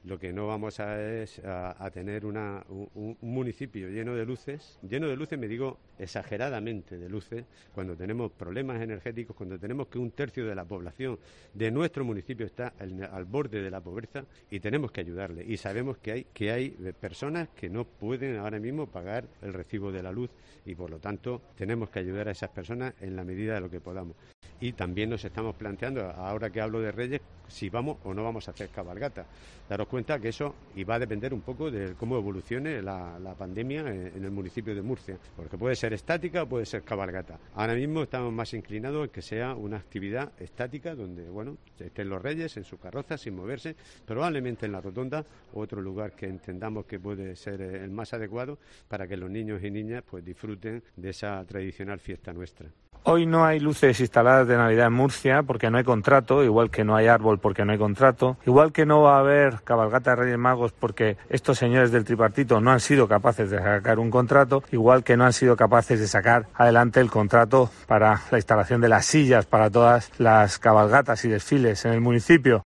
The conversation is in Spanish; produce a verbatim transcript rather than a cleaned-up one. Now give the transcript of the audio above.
Lo que no vamos a es a, a tener una, un, un municipio lleno de luces, lleno de luces, me digo exageradamente de luces, cuando tenemos problemas energéticos, cuando tenemos que un tercio de la población de nuestro municipio está al, al borde de la pobreza y tenemos que ayudarle. Y sabemos que hay, que hay personas que no pueden ahora mismo pagar el recibo de la luz y por lo tanto tenemos que ayudar a esas personas en la medida de lo que podamos. Y también nos estamos planteando, ahora que hablo de Reyes, si vamos o no vamos a hacer cabalgata. Daros cuenta que eso y va a depender un poco de cómo evolucione la, la pandemia en, en el municipio de Murcia, porque puede ser estática o puede ser cabalgata. Ahora mismo estamos más inclinados en que sea una actividad estática donde, bueno, estén los Reyes en su carroza sin moverse, probablemente en la rotonda, otro lugar que entendamos que puede ser el más adecuado para que los niños y niñas pues disfruten de esa tradicional fiesta nuestra. Hoy no hay luces instaladas de Navidad en Murcia porque no hay contrato, igual que no hay árbol porque no hay contrato, igual que no va a haber cabalgata de Reyes Magos porque estos señores del tripartito no han sido capaces de sacar un contrato, igual que no han sido capaces de sacar adelante el contrato para la instalación de las sillas para todas las cabalgatas y desfiles en el municipio.